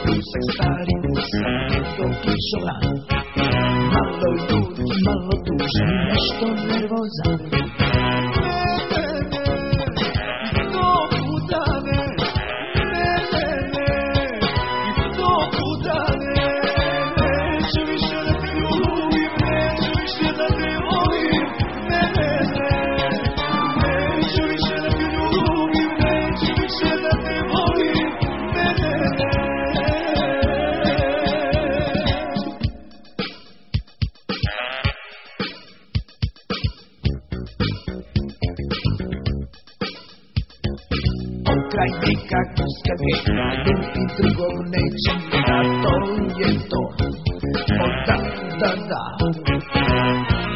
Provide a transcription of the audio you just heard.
brusak stari brusak do kišovan. Malo ljud, malo tužan, nešto nervozan. Kraj vijeka, guska vijeka, niti drugog nećem da to je to. O da, da, da.